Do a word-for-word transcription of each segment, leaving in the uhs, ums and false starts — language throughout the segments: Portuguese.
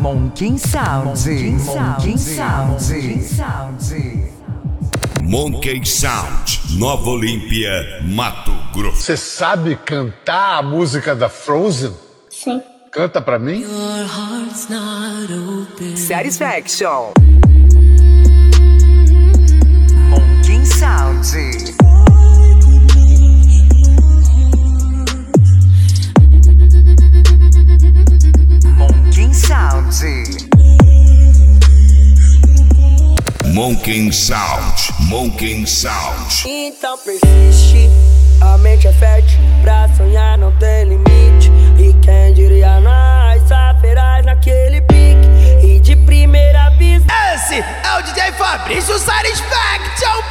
Monkey Sound. Monkey Sound. Monkey Sound, Nova Olímpia, Mato Grosso. Você sabe cantar a música da Frozen? Sim. Canta pra mim. Satisfaction. Monkey Sound. Monkey Sound. Monkey Sound, Monkey Sound. Então persiste, a mente é fértil, pra sonhar não tem limite. E quem diria nós, feraz naquele pique. E de primeira vista, esse é o D J Fabrício Satisfaction.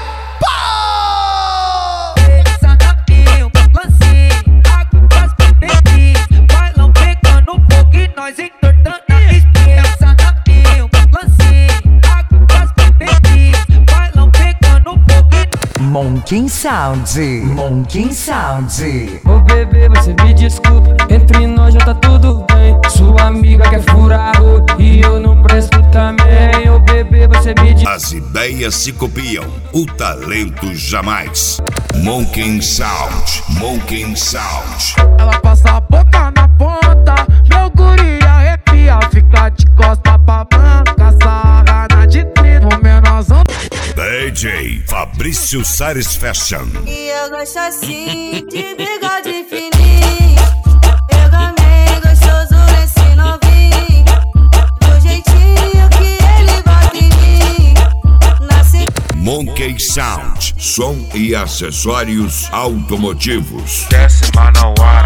Pô! Desafio, lancei, águas perdidas. Bailão pegando fogo e nós entortando a espinha. Desafio, lancei, águas perdidas. Bailão pegando fogo e Monkey Sound. Monkey Sound. Ô bebê, você me desculpa, entre nós já tá tudo bem. Sua amiga quer furar e eu não presto também. Ô bebê, você me desculpa. As ideias se copiam, o talento jamais. Monkey Sound, Monkey Sound. ela passa a boca na ponta, meu guri arrepia, fica de costa pra banca, sarrada de trino, menorzão. D J Fabrício Satisfaction. e eu gosto assim, de bigode fininho. Eu gamei gostoso nesse novinho, do jeitinho que ele bota em mim. Nasci Monkey Sound, som e acessórios automotivos. Desce Manauara,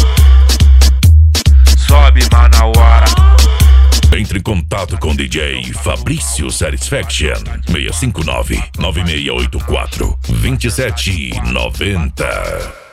sobe Manauara. Entre em contato com D J Fabrício Satisfaction. seis cinco nove, nove seis oito quatro, dois sete nove zero.